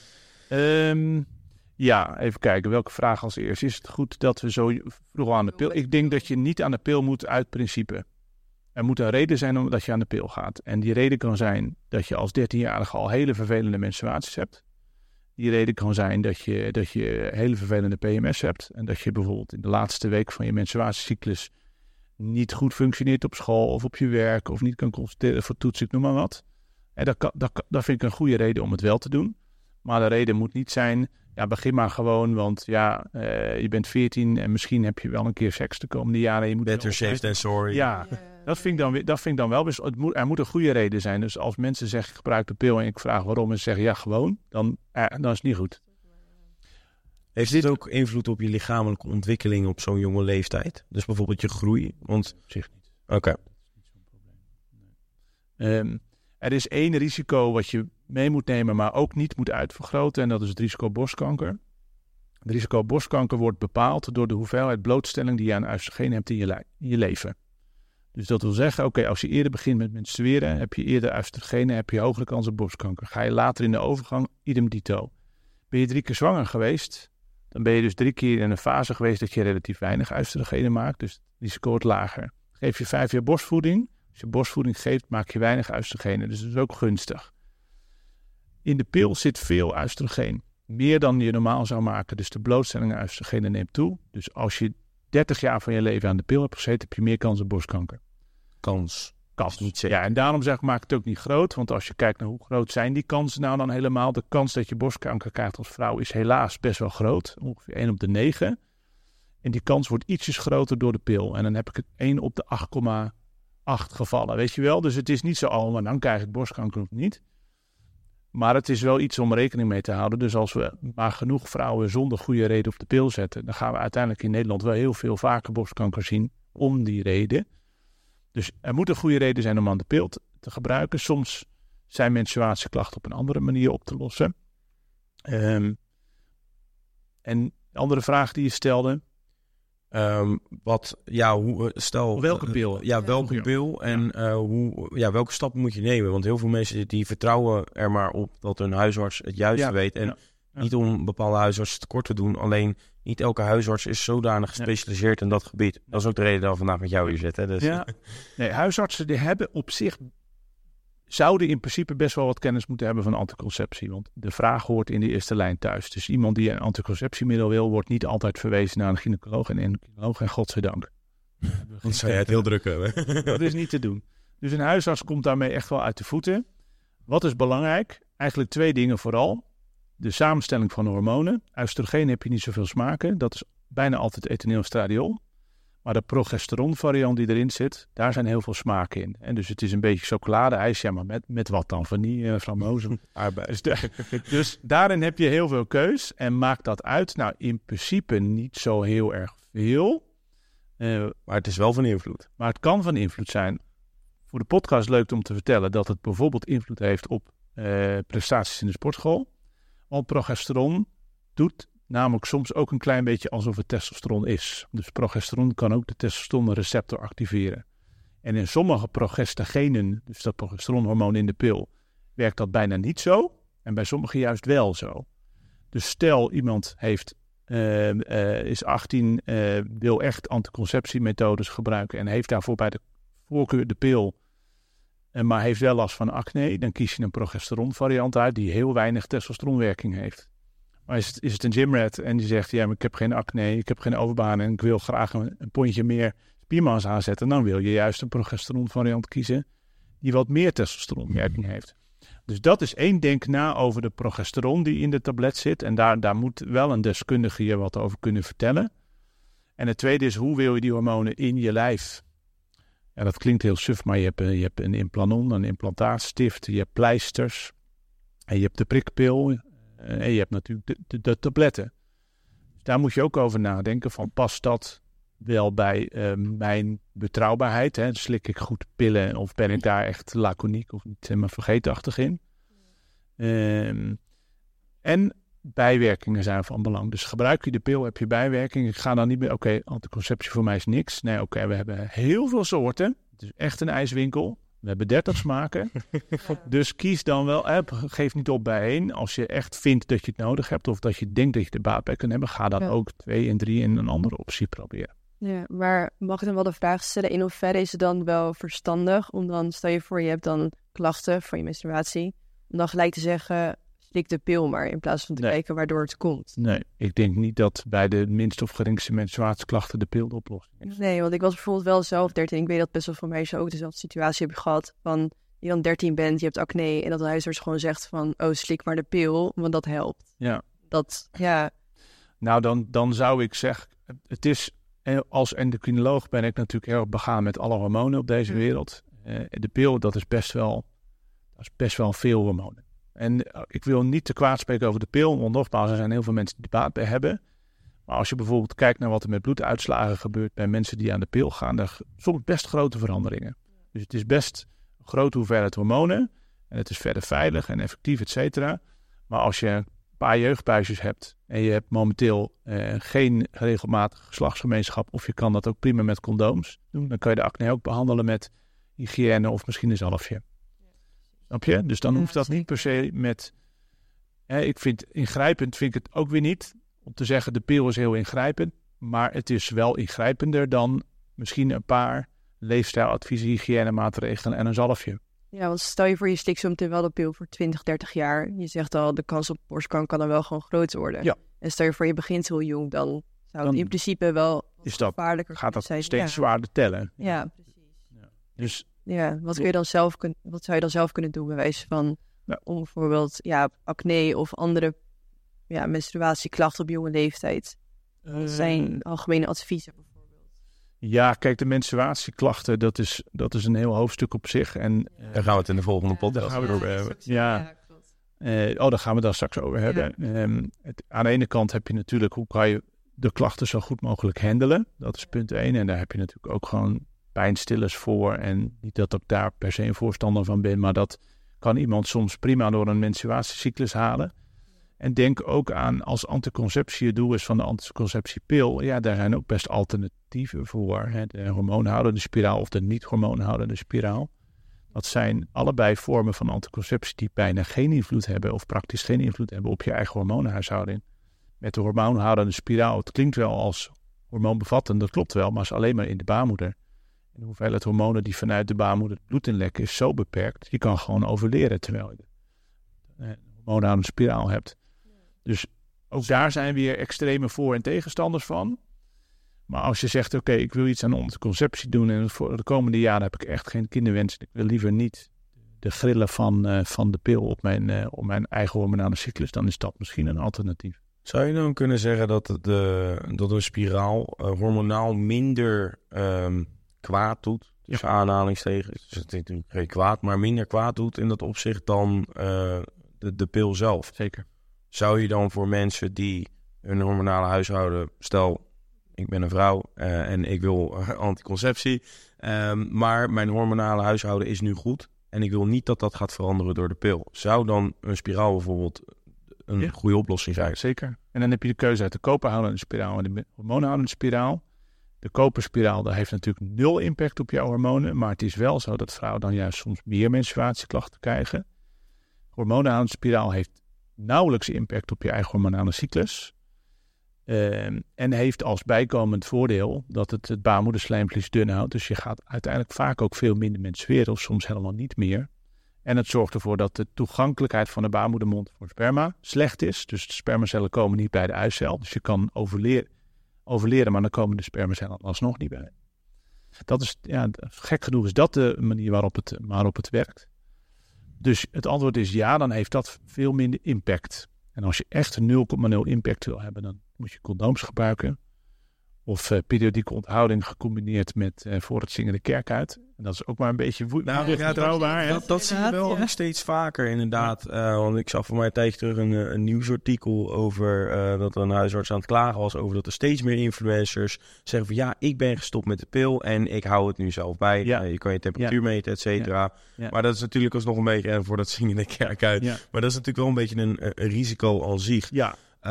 Even kijken. Welke vraag als eerst? Is het goed dat we zo vroeg aan de pil... Ik denk dat je niet aan de pil moet uit principe. Er moet een reden zijn omdat je aan de pil gaat. En die reden kan zijn dat je als 13-jarige al hele vervelende menstruaties hebt. Die reden kan zijn dat je hele vervelende PMS hebt. En dat je bijvoorbeeld in de laatste week van je menstruatiecyclus niet goed functioneert op school of op je werk. Of niet kan concentreren voor toetsen, ik noem maar wat. En dat vind ik een goede reden om het wel te doen. Maar de reden moet niet zijn, begin maar gewoon. Want je bent 14 en misschien heb je wel een keer seks de komende jaren. Je moet Better safe than sorry. Ja, dat vind ik dan wel. Er moet een goede reden zijn. Dus als mensen zeggen, ik gebruik de pil en ik vraag waarom en ze zeggen, ja, gewoon. Dan is het niet goed. Heeft dit ook invloed op je lichamelijke ontwikkeling op zo'n jonge leeftijd? Dus bijvoorbeeld je groei? Want op zich niet. Oké. Er is één risico wat je mee moet nemen, maar ook niet moet uitvergroten. En dat is het risico borstkanker. Het risico borstkanker wordt bepaald door de hoeveelheid blootstelling die je aan oestrogeen hebt in je leven. Dus dat wil zeggen, als je eerder begint met menstrueren, heb je eerder oestrogenen, heb je hogere kans op borstkanker. Ga je later in de overgang, idem dito. Ben je 3 keer zwanger geweest, dan ben je dus 3 keer in een fase geweest dat je relatief weinig oestrogenen maakt. Dus het risico wordt lager. Geef je 5 jaar borstvoeding. Als je borstvoeding geeft, maak je weinig oestrogenen. Dus dat is ook gunstig. In de pil zit veel oestrogeen. Meer dan je normaal zou maken. Dus de blootstelling aan oestrogenen neemt toe. Dus als je 30 jaar van je leven aan de pil hebt gezeten, heb je meer kans op borstkanker. Kans. Niet zeker. Ja, en daarom maak het ook niet groot. Want als je kijkt naar hoe groot zijn die kansen nou dan helemaal. De kans dat je borstkanker krijgt als vrouw is helaas best wel groot. Ongeveer 1 op de 9. En die kans wordt ietsjes groter door de pil. En dan heb ik het 1 op de 8,8 gevallen. Weet je wel? Dus het is niet zo, maar dan krijg ik borstkanker of niet. Maar het is wel iets om rekening mee te houden. Dus als we maar genoeg vrouwen zonder goede reden op de pil zetten, dan gaan we uiteindelijk in Nederland wel heel veel vaker borstkanker zien om die reden. Dus er moet een goede reden zijn om aan de pil te gebruiken. Soms zijn menstruatieklachten op een andere manier op te lossen. En de andere vraag die je stelde. Welke pil? Welke pil en welke stappen moet je nemen? Want heel veel mensen die vertrouwen er maar op dat hun huisarts het juiste weet. En niet om bepaalde huisartsen tekort te doen. Alleen niet elke huisarts is zodanig gespecialiseerd in dat gebied. Dat is ook de reden dat we vandaag met jou hier zitten. Dus. Ja. Nee, huisartsen die hebben op zich, zouden in principe best wel wat kennis moeten hebben van anticonceptie. Want de vraag hoort in de eerste lijn thuis. Dus iemand die een anticonceptiemiddel wil, wordt niet altijd verwezen naar een gynaecoloog en endocrinoloog. En godzijdank. Dan zou je het heel druk hebben. Dat is niet te doen. Dus een huisarts komt daarmee echt wel uit de voeten. Wat is belangrijk? Eigenlijk 2 dingen vooral. De samenstelling van de hormonen. Oestrogeen heb je niet zoveel smaken. Dat is bijna altijd ethinylestradiol. Maar de progesteronvariant die erin zit, daar zijn heel veel smaken in. En dus het is een beetje chocoladeijs. Ja, maar met wat dan? Vanille, frambozen, aardbeien. Dus daarin heb je heel veel keus. En maakt dat uit? Nou, in principe niet zo heel erg veel. Maar het is wel van invloed. Maar het kan van invloed zijn. Voor de podcast leuk om te vertellen dat het bijvoorbeeld invloed heeft op prestaties in de sportschool. Want progesteron doet namelijk soms ook een klein beetje alsof het testosteron is. Dus progesteron kan ook de testosteronreceptor activeren. En in sommige progestagenen, dus dat progesteronhormoon in de pil, werkt dat bijna niet zo. En bij sommigen juist wel zo. Dus stel iemand is 18, wil echt anticonceptiemethodes gebruiken en heeft daarvoor bij de voorkeur de pil, maar heeft wel last van acne, dan kies je een progesteronvariant uit die heel weinig testosteronwerking heeft. Maar is het een gymrat en die zegt, ja, maar ik heb geen acne, ik heb geen overbaan en ik wil graag een pondje meer spiermassa aanzetten, dan wil je juist een progesteronvariant kiezen die wat meer testosteronwerking heeft. Dus dat is 1, denk na over de progesteron die in de tablet zit. En daar moet wel een deskundige je wat over kunnen vertellen. En het tweede is, hoe wil je die hormonen in je lijf Ja, dat klinkt heel suf, maar je hebt een implanon, een implantaatstift, je hebt pleisters en je hebt de prikpil en je hebt natuurlijk de tabletten. Dus daar moet je ook over nadenken van past dat wel bij mijn betrouwbaarheid? Hè? Slik ik goed pillen of ben ik daar echt laconiek of niet maar vergeetachtig in? En bijwerkingen zijn van belang. Dus gebruik je de pil, heb je bijwerkingen. Ik ga dan niet meer, anticonceptie voor mij is niks. Nee, we hebben heel veel soorten. Het is echt een ijswinkel. We hebben 30 smaken. Dus kies dan wel, geef niet op bij 1. Als je echt vindt dat je het nodig hebt of dat je denkt dat je de baat bij kunt hebben, ga dan ook 2 en 3 en een andere optie proberen. Ja, maar mag ik dan wel de vraag stellen, in hoeverre is het dan wel verstandig om dan, stel je voor je hebt dan klachten van je menstruatie, om dan gelijk te zeggen, slik de pil maar, in plaats van te kijken waardoor het komt? Nee, ik denk niet dat bij de minste of geringste menstruatieklachten de pil de oplossing is. Nee, want ik was bijvoorbeeld wel zelf 13. Ik weet dat best wel veel meisjes ook dezelfde situatie hebben gehad. Van, je dan 13 bent, je hebt acne en dat de huisarts gewoon zegt van, slik maar de pil, want dat helpt. Ja. Ja. Nou, dan zou ik zeggen, het is, als endocrinoloog ben ik natuurlijk heel erg begaan met alle hormonen op deze wereld. De pil, dat is best wel veel hormonen. En ik wil niet te kwaad spreken over de pil, want nogmaals, er zijn heel veel mensen die baat bij hebben. Maar als je bijvoorbeeld kijkt naar wat er met bloeduitslagen gebeurt bij mensen die aan de pil gaan, dan soms best grote veranderingen. Dus het is best een grote hoeveelheid hormonen en het is verder veilig en effectief, et cetera. Maar als je een paar jeugdbuisjes hebt en je hebt momenteel geen regelmatige geslachtsgemeenschap of je kan dat ook prima met condooms doen, dan kan je de acne ook behandelen met hygiëne of misschien een zalfje. Snap je? Dus dan hoeft dat niet per se met... ik vind ingrijpend vind ik het ook weer niet. Om te zeggen de pil is heel ingrijpend. Maar het is wel ingrijpender dan misschien een paar leefstijladviezen, hygiënemaatregelen en een zalfje. Ja, want stel je voor je slikt zo meteen wel de pil voor 20, 30 jaar. Je zegt al, de kans op borstkanker kan dan wel gewoon groot worden. Ja. En stel je voor je begint heel jong, dan zou het in principe wel gevaarlijker gaat dat zijn. Steeds zwaarder tellen. Ja, precies. Ja. Dus... Ja, wat zou je dan zelf kunnen doen bij wijze van om bijvoorbeeld acne of andere menstruatieklachten op jonge leeftijd? Dat zijn algemene adviezen bijvoorbeeld. Ja, kijk, de menstruatieklachten, dat is een heel hoofdstuk op zich. En, daar gaan we het in de volgende podcast over hebben. Daar gaan we daar straks over hebben. Aan de ene kant heb je natuurlijk, hoe kan je de klachten zo goed mogelijk handelen? Dat is punt 1. En daar heb je natuurlijk ook gewoon pijnstillers voor. En niet dat ik daar per se een voorstander van ben, maar dat kan iemand soms prima door een menstruatiecyclus halen. En denk ook aan als anticonceptie het doel is van de anticonceptiepil. Ja, daar zijn ook best alternatieven voor. Hè? De hormoonhoudende spiraal of de niet-hormoonhoudende spiraal. Dat zijn allebei vormen van anticonceptie die bijna geen invloed hebben of praktisch geen invloed hebben op je eigen hormoonhuishouding. Met de hormoonhoudende spiraal, het klinkt wel als hormoonbevattend, dat klopt wel, maar is alleen maar in de baarmoeder. En de hoeveelheid hormonen die vanuit de baarmoeder het bloed inlekken is zo beperkt. Je kan gewoon overleren terwijl je de hormoonhoudende spiraal hebt. Dus ook daar zijn weer extreme voor- en tegenstanders van. Maar als je zegt, oké, ik wil iets aan anticonceptie doen en voor de komende jaren heb ik echt geen kinderwens. Ik wil liever niet de grillen van de pil op mijn eigen hormonale cyclus. Dan is dat misschien een alternatief. Zou je dan kunnen zeggen dat een spiraal hormonaal minder kwaad doet? Tussen aanhalingstekens. Dus het is natuurlijk geen kwaad, maar minder kwaad doet in dat opzicht dan de pil zelf. Zeker. Zou je dan voor mensen die hun hormonale huishouden... Stel, ik ben een vrouw en ik wil anticonceptie. Maar mijn hormonale huishouden is nu goed. En ik wil niet dat dat gaat veranderen door de pil. Zou dan een spiraal bijvoorbeeld een goede oplossing zijn? Ja, zeker. En dan heb je de keuze uit de koperhoudende spiraal en de hormoonhoudende spiraal. De koperspiraal, daar heeft natuurlijk 0 impact op jouw hormonen. Maar het is wel zo dat vrouwen dan juist soms meer menstruatieklachten krijgen. Hormoonhoudende spiraal heeft nauwelijks impact op je eigen hormonale cyclus. En heeft als bijkomend voordeel dat het baarmoederslijmvlies dun houdt. Dus je gaat uiteindelijk vaak ook veel minder menstrueren of soms helemaal niet meer. En het zorgt ervoor dat de toegankelijkheid van de baarmoedermond voor sperma slecht is. Dus de spermacellen komen niet bij de uicel. Dus je kan overleren, maar dan komen de spermacellen alsnog niet bij. Dat is, gek genoeg is dat de manier waarop het werkt. Dus het antwoord is ja, dan heeft dat veel minder impact. En als je echt 0,0 impact wil hebben, dan moet je condooms gebruiken. Of periodieke onthouding gecombineerd met voor het zingen de kerk uit. En dat is ook maar een beetje betrouwbaar. Dat zie je wel ook steeds vaker inderdaad. Want ik zag voor mij een tijdje terug een nieuwsartikel over dat er een huisarts aan het klagen was over dat er steeds meer influencers zeggen van ik ben gestopt met de pil en ik hou het nu zelf bij. Ja. Je kan je temperatuur meten, et cetera. Ja. Maar dat is natuurlijk alsnog een beetje voor dat zingen de kerk uit. Ja. Maar dat is natuurlijk wel een beetje een risico aan zich. Ja.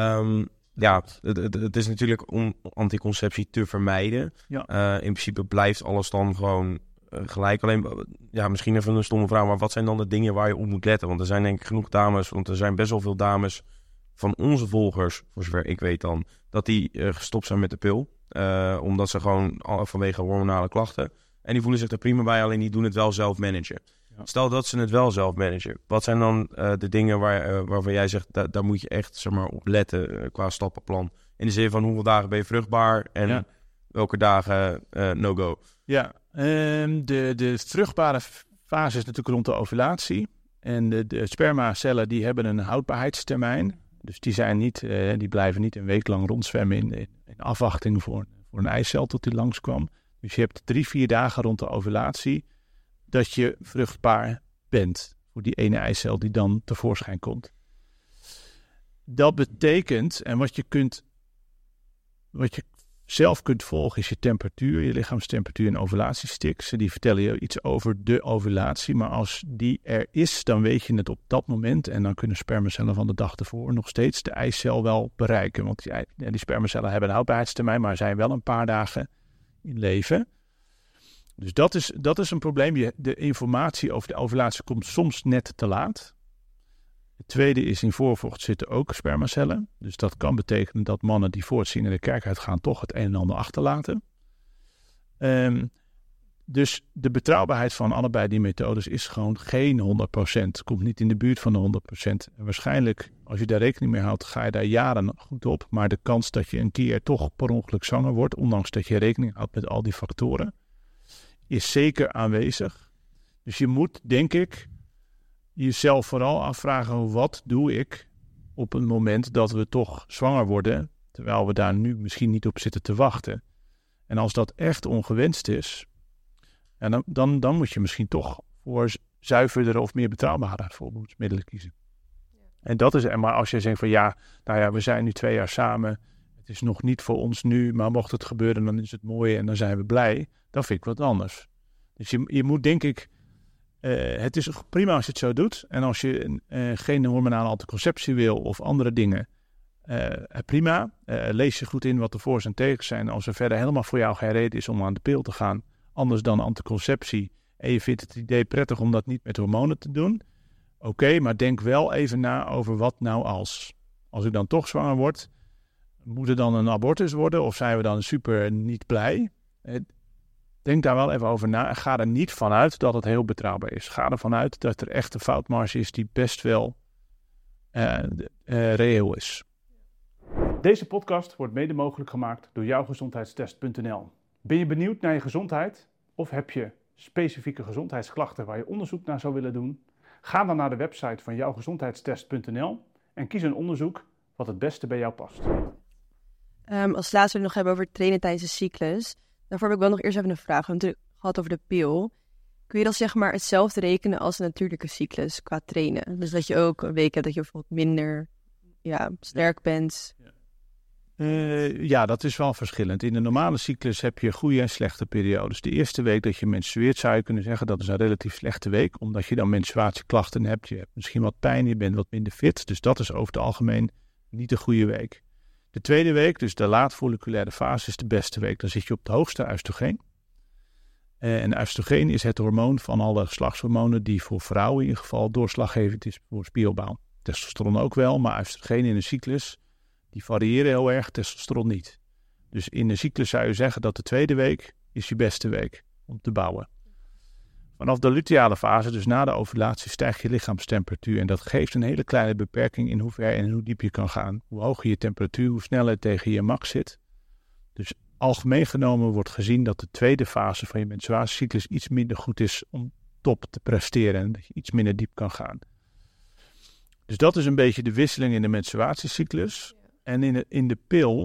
Het is natuurlijk om anticonceptie te vermijden. Ja. In principe blijft alles dan gewoon gelijk. Alleen, misschien even een stomme vraag, maar wat zijn dan de dingen waar je op moet letten? Want er zijn denk ik genoeg dames, want er zijn best wel veel dames van onze volgers, voor zover ik weet dan, dat die gestopt zijn met de pil. Omdat ze gewoon vanwege hormonale klachten. En die voelen zich er prima bij, alleen die doen het wel zelf managen. Ja. Stel dat ze het wel zelf managen. Wat zijn dan de dingen waarvan jij zegt, daar moet je echt op letten qua stappenplan? In de zin van hoeveel dagen ben je vruchtbaar en welke dagen no-go? Ja, de vruchtbare fase is natuurlijk rond de ovulatie. En de spermacellen die hebben een houdbaarheidstermijn. Dus die blijven niet een week lang rondzwemmen in afwachting voor een eicel tot die langskwam. Dus je hebt 3-4 dagen rond de ovulatie dat je vruchtbaar bent voor die ene eicel die dan tevoorschijn komt. Dat betekent, en wat je zelf kunt volgen is je temperatuur, je lichaamstemperatuur en ovulatiestiks. Die vertellen je iets over de ovulatie, maar als die er is, dan weet je het op dat moment en dan kunnen spermacellen van de dag ervoor nog steeds de eicel wel bereiken. Want die spermacellen hebben een houdbaarheidstermijn, maar zijn wel een paar dagen in leven. Dus dat is een probleem. De informatie over de ovulatie komt soms net te laat. Het tweede is, in voorvocht zitten ook spermacellen. Dus dat kan betekenen dat mannen die voor het zingen de kerk uitgaan toch het een en ander achterlaten. Dus de betrouwbaarheid van allebei die methodes is gewoon geen 100%. Komt niet in de buurt van de 100%. En waarschijnlijk, als je daar rekening mee houdt, ga je daar jaren goed op. Maar de kans dat je een keer toch per ongeluk zwanger wordt, ondanks dat je rekening houdt met al die factoren, is zeker aanwezig. Dus je moet, denk ik, jezelf vooral afvragen, wat doe ik op een moment dat we toch zwanger worden, terwijl we daar nu misschien niet op zitten te wachten. En als dat echt ongewenst is, en dan moet je misschien toch voor zuiverdere of meer betrouwbare voorbehoedsmiddelen kiezen. Ja. En dat is, maar als je zegt van we zijn nu 2 jaar samen, het is nog niet voor ons nu, maar mocht het gebeuren, dan is het mooi en dan zijn we blij. Dan vind ik wat anders. Dus je moet, denk ik, het is prima als je het zo doet. En als je geen hormonale anticonceptie wil of andere dingen, prima. Lees je goed in wat de voor's en tegens zijn. Als er verder helemaal voor jou geen reden is om aan de pil te gaan, anders dan anticonceptie, en je vindt het idee prettig om dat niet met hormonen te doen, oké, maar denk wel even na over wat nou als ik dan toch zwanger word, moet er dan een abortus worden of zijn we dan super niet blij? Denk daar wel even over na en ga er niet vanuit dat het heel betrouwbaar is. Ga er vanuit dat er echt een foutmarge is die best wel reëel is. Deze podcast wordt mede mogelijk gemaakt door jouwgezondheidstest.nl. Ben je benieuwd naar je gezondheid of heb je specifieke gezondheidsklachten waar je onderzoek naar zou willen doen? Ga dan naar de website van jouwgezondheidstest.nl en kies een onderzoek wat het beste bij jou past. Als laatste we het nog hebben over trainen tijdens de cyclus. Daarvoor heb ik wel nog eerst even een vraag. We hebben het gehad over de pil. Kun je dan zeg maar hetzelfde rekenen als een natuurlijke cyclus qua trainen? Dus dat je ook een week hebt dat je bijvoorbeeld minder sterk bent. Dat is wel verschillend. In de normale cyclus heb je goede en slechte periodes. De eerste week dat je menstrueert zou je kunnen zeggen dat is een relatief slechte week. Omdat je dan menstruatieklachten hebt. Je hebt misschien wat pijn, je bent wat minder fit. Dus dat is over het algemeen niet een goede week. De tweede week, dus de laat-folliculaire fase, is de beste week. Dan zit je op het hoogste oestrogeen. En oestrogeen is het hormoon van alle geslachtshormonen die voor vrouwen in ieder geval doorslaggevend is voor spieropbouw. Testosteron ook wel, maar oestrogeen in een cyclus, die variëren heel erg, testosteron niet. Dus in de cyclus zou je zeggen dat de tweede week is je beste week om te bouwen. Vanaf de luteale fase, dus na de ovulatie, stijgt je lichaamstemperatuur. En dat geeft een hele kleine beperking in hoe ver en hoe diep je kan gaan. Hoe hoger je temperatuur, hoe sneller het tegen je max zit. Dus algemeen genomen wordt gezien dat de tweede fase van je menstruatiecyclus iets minder goed is om top te presteren. En dat je iets minder diep kan gaan. Dus dat is een beetje de wisseling in de menstruatiecyclus. En in de pil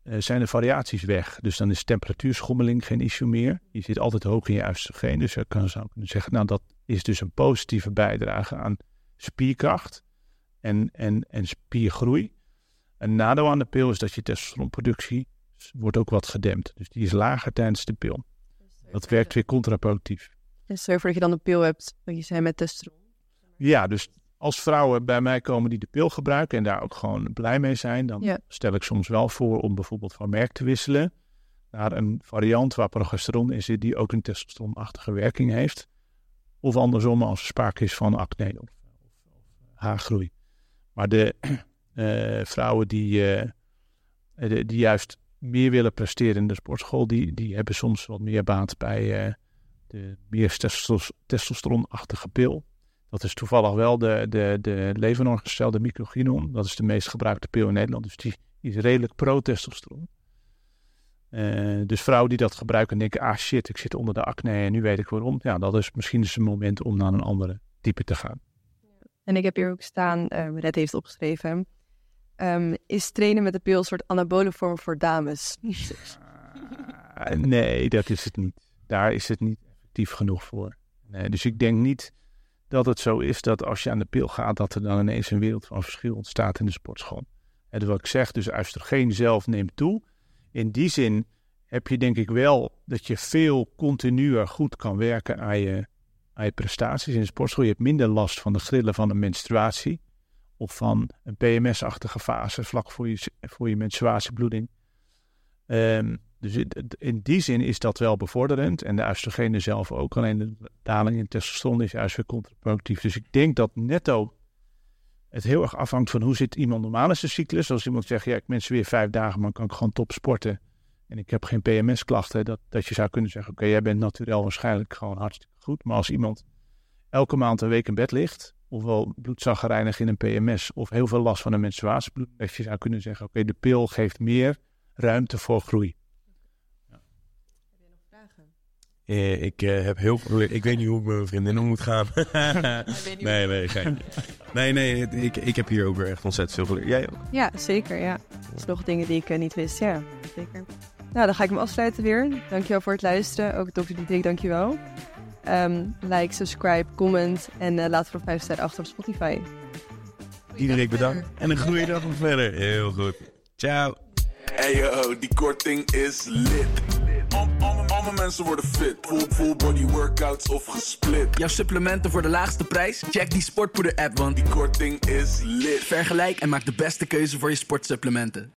zijn de variaties weg. Dus dan is temperatuurschommeling geen issue meer. Je zit altijd hoog in je oestrogeen. Dus je zou kunnen zeggen, nou dat is dus een positieve bijdrage aan spierkracht en spiergroei. Een nadeel aan de pil is dat je testosteronproductie wordt ook wat gedempt. Dus die is lager tijdens de pil. Dat werkt weer contraproductief. En stel je voor dat je dan een pil hebt, wat je zei met testosteron. Ja, dus als vrouwen bij mij komen die de pil gebruiken en daar ook gewoon blij mee zijn, dan stel ik soms wel voor om bijvoorbeeld van merk te wisselen naar een variant waar progesteron in zit die ook een testosteronachtige werking heeft. Of andersom als er sprake is van acne of haargroei. Maar de vrouwen die juist meer willen presteren in de sportschool, die hebben soms wat meer baat bij de meer testosteronachtige pil. Dat is toevallig wel de levenorganscel, de microgynon. Dat is de meest gebruikte pil in Nederland. Dus die is redelijk pro-testosteron. Dus vrouwen die dat gebruiken denken, shit, ik zit onder de acne en nu weet ik waarom. Ja, dat is misschien eens een moment om naar een andere type te gaan. En ik heb hier ook staan, Red heeft opgeschreven, is trainen met de pil een soort anabole vorm voor dames? Nee, dat is het niet. Daar is het niet effectief genoeg voor. Nee, dus ik denk niet dat het zo is dat als je aan de pil gaat, dat er dan ineens een wereld van verschil ontstaat in de sportschool. En wat ik zeg, dus oestrogeen zelf neemt toe. In die zin heb je denk ik wel dat je veel continuer goed kan werken aan je prestaties in de sportschool. Je hebt minder last van de grillen van een menstruatie of van een PMS-achtige fase vlak voor je menstruatiebloeding. Dus in die zin is dat wel bevorderend. En de oestrogenen zelf ook. Alleen de daling in testosteron is juist weer contraproductief. Dus ik denk dat netto het heel erg afhangt van hoe zit iemand normaal in zijn cyclus. Als iemand zegt, ja, ik menstrueer 5 dagen, maar kan ik gewoon top sporten. En ik heb geen PMS-klachten. Dat je zou kunnen zeggen, oké, jij bent natuurlijk waarschijnlijk gewoon hartstikke goed. Maar als iemand elke maand een week in bed ligt, ofwel bloedzaggerijnig in een PMS, of heel veel last van een menstruatiebloeding, dat je zou kunnen zeggen, oké, de pil geeft meer ruimte voor groei. Ik heb heel veel. Ik weet niet hoe ik met mijn vriendin om moet gaan. Nee, ik heb hier ook weer echt ontzettend veel geleerd. Jij ook? Ja, zeker. Ja. Dat is nog dingen die ik niet wist. Ja, zeker. Nou, dan ga ik hem afsluiten weer. Dankjewel voor het luisteren. Ook Dr. Diederik, dankjewel. Like, subscribe, comment en laat voor 5 sterren achter op Spotify. Diederik, bedankt. En een goede dag nog verder. Heel goed. Ciao. Hey yo, die korting is lit. Alle mensen worden fit. Full body workouts of gesplit. Jouw supplementen voor de laagste prijs? Check die Sportpoeder app, want Die korting is lit. vergelijk en maak de beste keuze voor je sportsupplementen.